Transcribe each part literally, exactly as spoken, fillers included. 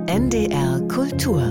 N D R Kultur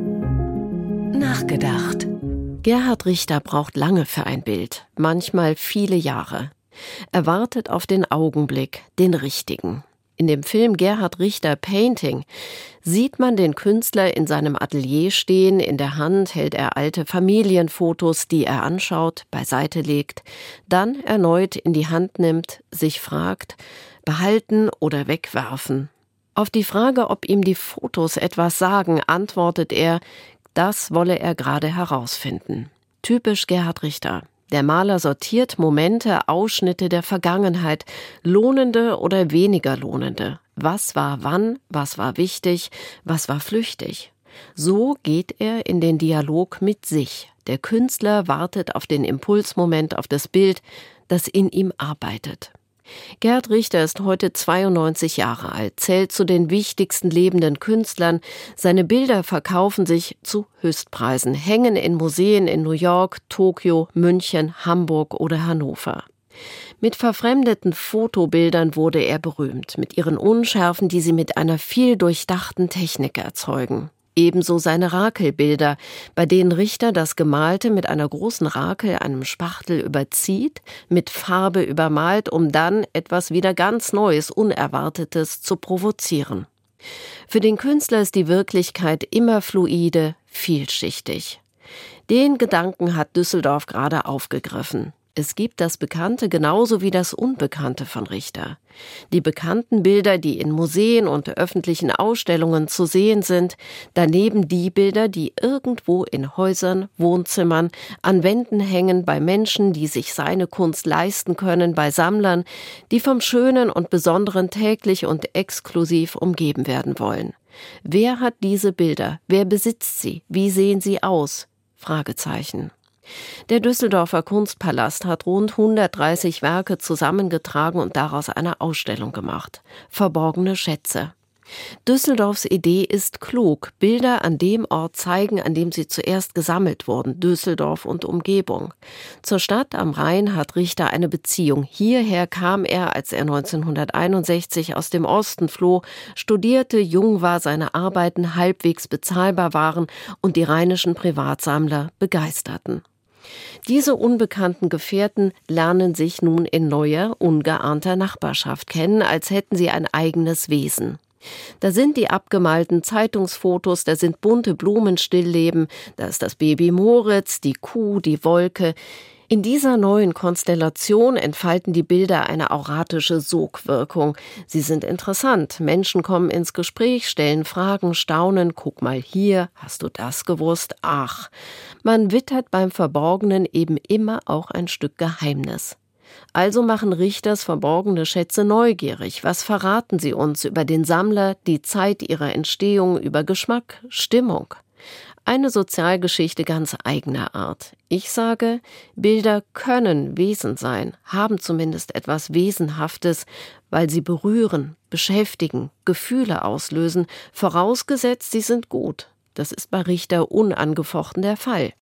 Nachgedacht. Gerhard Richter braucht lange für ein Bild, manchmal viele Jahre. Er wartet auf den Augenblick, den richtigen. In dem Film Gerhard Richter Painting sieht man den Künstler in seinem Atelier stehen. In der Hand hält er alte Familienfotos, die er anschaut, beiseite legt, dann erneut in die Hand nimmt, sich fragt, behalten oder wegwerfen. Auf die Frage, ob ihm die Fotos etwas sagen, antwortet er, das wolle er gerade herausfinden. Typisch Gerhard Richter. Der Maler sortiert Momente, Ausschnitte der Vergangenheit, lohnende oder weniger lohnende. Was war wann, was war wichtig, was war flüchtig. So geht er in den Dialog mit sich. Der Künstler wartet auf den Impulsmoment, auf das Bild, das in ihm arbeitet. Gerhard Richter ist heute zweiundneunzig Jahre alt, zählt zu den wichtigsten lebenden Künstlern. Seine Bilder verkaufen sich zu Höchstpreisen, hängen in Museen in New York, Tokio, München, Hamburg oder Hannover. Mit verfremdeten Fotobildern wurde er berühmt, mit ihren Unschärfen, die sie mit einer viel durchdachten Technik erzeugen. Ebenso seine Rakelbilder, bei denen Richter das Gemalte mit einer großen Rakel, einem Spachtel überzieht, mit Farbe übermalt, um dann etwas wieder ganz Neues, Unerwartetes zu provozieren. Für den Künstler ist die Wirklichkeit immer fluide, vielschichtig. Den Gedanken hat Düsseldorf gerade aufgegriffen. Es gibt das Bekannte genauso wie das Unbekannte von Richter. Die bekannten Bilder, die in Museen und öffentlichen Ausstellungen zu sehen sind, daneben die Bilder, die irgendwo in Häusern, Wohnzimmern, an Wänden hängen, bei Menschen, die sich seine Kunst leisten können, bei Sammlern, die vom Schönen und Besonderen täglich und exklusiv umgeben werden wollen. Wer hat diese Bilder? Wer besitzt sie? Wie sehen sie aus? Fragezeichen. Der Düsseldorfer Kunstpalast hat rund hundertdreißig Werke zusammengetragen und daraus eine Ausstellung gemacht. Verborgene Schätze. Düsseldorfs Idee ist klug. Bilder an dem Ort zeigen, an dem sie zuerst gesammelt wurden. Düsseldorf und Umgebung. Zur Stadt am Rhein hat Richter eine Beziehung. Hierher kam er, als er neunzehnhunderteinundsechzig aus dem Osten floh, studierte, jung war, seine Arbeiten halbwegs bezahlbar waren und die rheinischen Privatsammler begeisterten. Diese unbekannten Gefährten lernen sich nun in neuer, ungeahnter Nachbarschaft kennen, als hätten sie ein eigenes Wesen. Da sind die abgemalten Zeitungsfotos, da sind bunte Blumenstillleben, da ist das Baby Moritz, die Kuh, die Wolke. In dieser neuen Konstellation entfalten die Bilder eine auratische Sogwirkung. Sie sind interessant. Menschen kommen ins Gespräch, stellen Fragen, staunen. Guck mal hier, hast du das gewusst? Ach, man wittert beim Verborgenen eben immer auch ein Stück Geheimnis. Also machen Richters verborgene Schätze neugierig. Was verraten sie uns über den Sammler, die Zeit ihrer Entstehung, über Geschmack, Stimmung? Eine Sozialgeschichte ganz eigener Art. Ich sage, Bilder können Wesen sein, haben zumindest etwas Wesenhaftes, weil sie berühren, beschäftigen, Gefühle auslösen, vorausgesetzt, sie sind gut. Das ist bei Richter unangefochten der Fall.